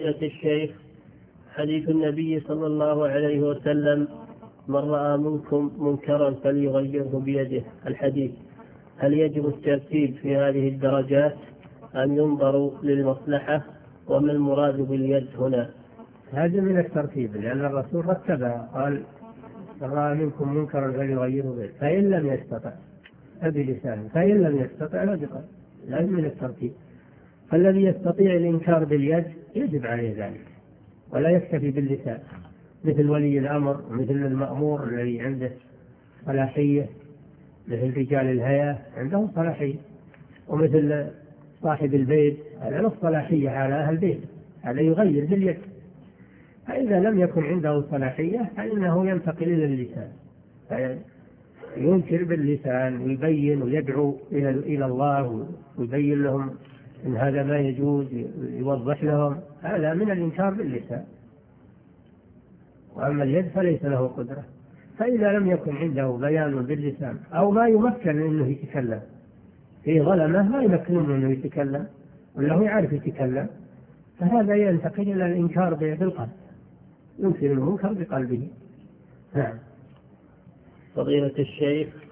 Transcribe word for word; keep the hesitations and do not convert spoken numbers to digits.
فضيلة الشيخ، حديث النبي صلى الله عليه وسلم: من رأى منكم منكرا فليغيره بيده، الحديث، هل يجب الترتيب في هذه الدرجات أم ينظر للمصلحة؟ وما المراد باليد هنا؟ هذا من الترتيب، لأن الرسول رتبها، قال: من رأى منكم منكرا فليغيره بيده، فإن لم يستطع فبلسانه، فإن لم يستطع فبقلبه. لازم من الترتيب. فالذي يستطيع الإنكار باليد يجب عليه ذلك، ولا يكتفي باللسان، مثل ولي الأمر، مثل المأمور الذي عنده صلاحية، مثل رجال الهيئة عندهم صلاحية، ومثل صاحب البيت هذا له صلاحية على أهل البيت، هذا يغير باليد. فإذا لم يكن عنده صلاحية فإنه ينتقل إلى اللسان، ينكر باللسان ويبين ويدعو إلى الله ويبين لهم إن هذا ما يجوز، يوضح لهم. هذا من الإنكار باللسان. وأما اليد فليس له قدرة. فإذا لم يكن عنده بيان باللسان أو ما يمكن أنه يتكلم، في ظلمة ما يمكنون أنه يتكلم ولا هو يعرف يتكلم، فهذا ينتقل إلى الإنكار بالقلب، ينكر المنكر بقلبه. نعم. فضيلة الشيخ،